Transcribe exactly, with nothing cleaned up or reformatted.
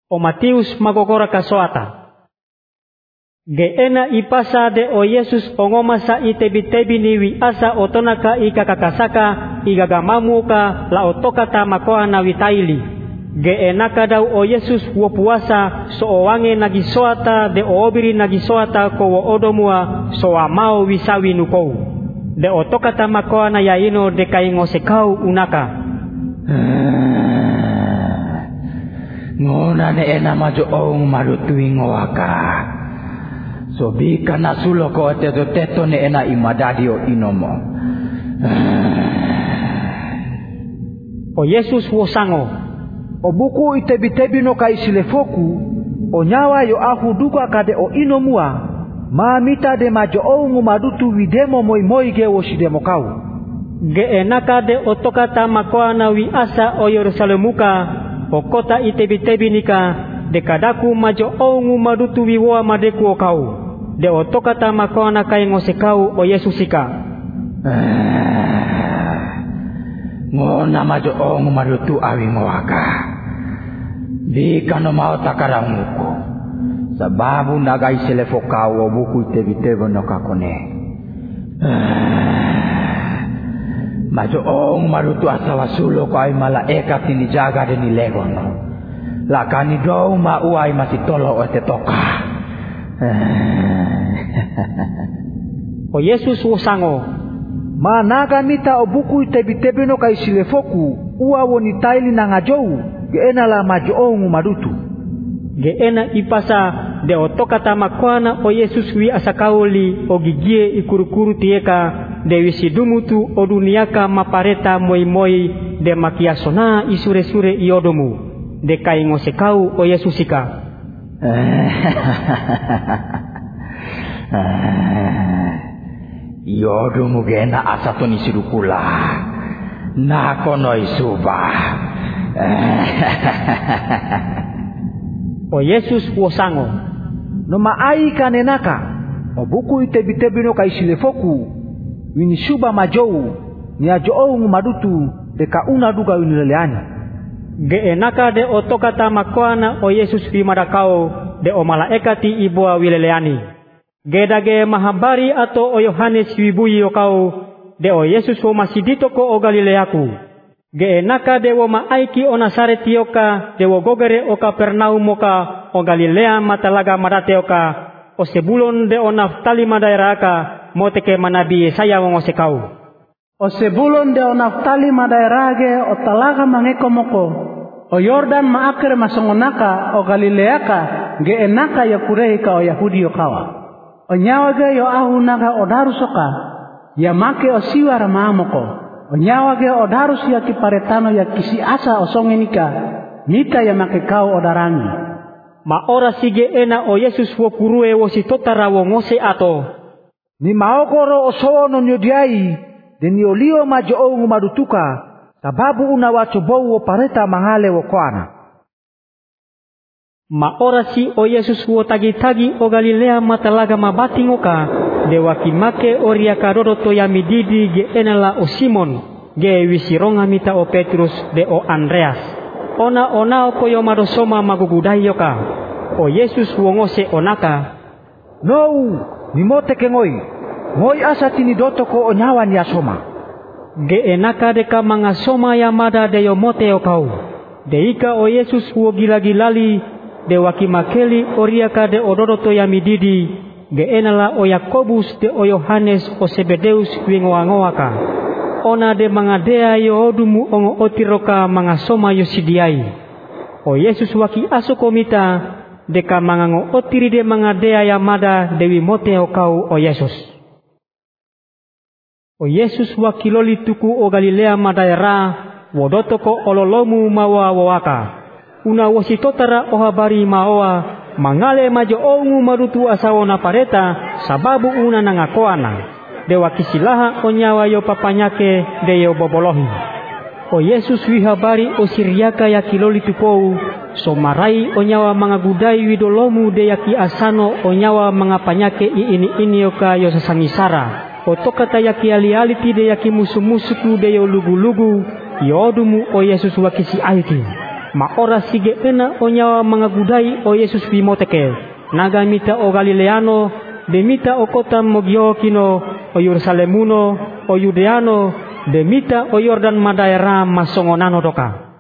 o Matius magokora kasoata. Geena ipasa de o Yesus ongoma sa itebi-tebi ni wi asa otonaka ikakakasaka igagamamuka la otokata makoa na witaili. Geenaka daw o Yesus wo puasa so owange nagisoata de o obiri nagisoata ko wo odomua so amao wisawi nukou. De otokata makoa na yaino de kaingosekau unaka. Ngona ne ena majo ong marutui ngowaka. So bika nasulo ko teto teto ne ena imadadi o inomo. O Yesus wo sango. O buku itebi-tebi no kaisilefoku. O nyawa yo ahu duka kade o inomua. Mamita de majo ongu madutu widemo moi moi ge wo shidemo kau. Ge enaka de otokata makoa na wi asa o Yerusalemuka. O kota itebi-tebi nika. De kadaku majo ongu madutu wiwa madeku o kau. De otokata makoa na kai ngosekau o Yesusika. Ngona majo ongu madutu awi ngowaka. Bika no mau takaramuko. Sababu nagai selefokau o buku itebi-tebi no kakone. Majo ongu madutu asawasulo ko ay malaekat ni jaga de ni legono. Lakani dou ma uai masih tolo o te toka. O Yesus wo sango. Managa mita o buku itebi-tebi no kaisilefoku. Ua woni taili na ngajou. Geena la majo ongu madutu. Geena ipasa de otokata makwana o Yesus wi asakauli o gigie ikuru-kuru tieka de wisidumutu o duniaka mapareta moi-moi de makiasona isure-sure iodomu de kaingosekau o Yesusika. Iodomu gena asatoni sirukula nakono isuba. O Yesus wo sango. No maai kanenaka. O buku itebi-tebi no kaisilefoku. Wini shuba majou. Ni ajo ongu madutu. De kauna duga winileleani. Geenaka de otokata makoana o Yesus wi madakao. De o malaekati ibua wileleani. Gedage mahabari ato o Yohanes wibuyi okao. De o Yesus wo masidito ko o Galileaku. Geenaka de wo maaiki o Nasareti oka. De wo gogere o Kapernaum oka. O Galilea matalaga madate oka. O sebulon de o Naftali madairaka. Moteke manabi Yesaya wongosekau. O sebulon de o Naftali madairage o talaga mangekomoko. O Yordan maakere masongonaka o Galileaka. Geenaka ya kurehika o Yahudi okawa. O nyawage yo ahunaka o darusoka. Ya make o siwara maamoko. O nyawage o darus ya kiparetano ya kisi asa o songenika. Mita ya make kau o darangi. Ma ora sige ena o Yesus wo kurue wo sitotara wo ngose ato. Ni maokoro o sono nyodiai. Deni olio majo ongu madutuka. Sababu unawachobou wo pareta mangale wo koana. Ma ora si o Yesus wo tagi-tagi o Galilea matalaga mabatingoka. De wakimake oria kadodo to yamididi ge enala o Simon. Ge wisironga mita o Petrus de o Andreas. Ona ona o koyo madosoma magugudai yoka. O Yesus wo ngose onaka. Nou, nimote ke ngoi. Ngoi asa tini doto ko onyawa ni asoma. Ge enaka deka mangasoma yamada de yomote okau. De ika o Yesus wo gila-gilali. De wakimakeli oriaka de ododo to yamididi. Ge enala o Yakobus de o Yohanes o Sebedeus wingoangoaka. Ona de mangadea yo odumu ongo otiroka mangasoma yosidiai. O Yesus waki aso komita. Deka mangango otiri de mangadea yamada dewi mote okau o Yesus. O Yesus wakiloli tuku o Galilea madaira. Wodotoko ololomu mawa wawaka. Una wasitotara o habari maoa. Mangale majo ongu marutu asawo na pareta. Sababu una nangakoana. De wakisilaha o nyawa yo papanyake de yo bobolohi. O Yesus wi habari o siriaka ya kiloli tukou. So marai o nyawa mga gudai widolomu de yaki asano o nyawa mga panyake iini ini yoka yo sasangisara. O tokata yaki ali-aliti de yaki musu-musuku de yo lugu-lugu. Yodumu o Yesus wakisi aiti. ma ora sige ena o nyawa mangagudai o Yesus bimoteke naga mita o Galileano de mita o kota mogio kino o Yerusalemuno o Yudeano de mita o Yordan madaera masongonano doka.